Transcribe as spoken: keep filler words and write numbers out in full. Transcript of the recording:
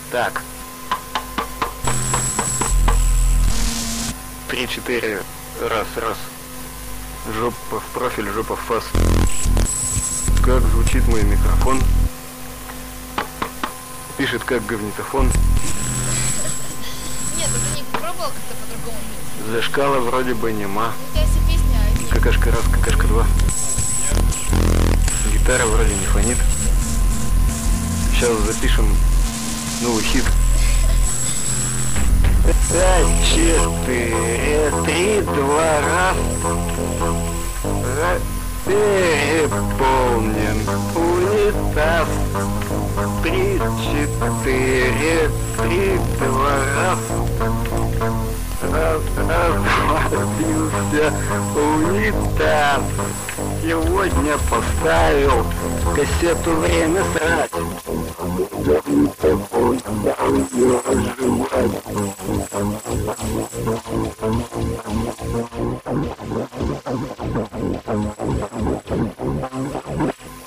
Так. Три-четыре. Раз, раз. Жопа в профиль, жопа в фас. Как звучит мой микрофон? Пишет как говнитофон. Нет, ты не пробовал как-то по-другому? Зашкала вроде бы нема. У тебя все песни, а Какашка раз, какашка два. Гитара вроде не фонит. Сейчас запишем новый хит. Пять, четыре, три, два, раз. Переполнен унитаз. Три, четыре, три, два, раз. Раз, развалился унитаз. Сегодня поставил кассету «Время срать». Thank you.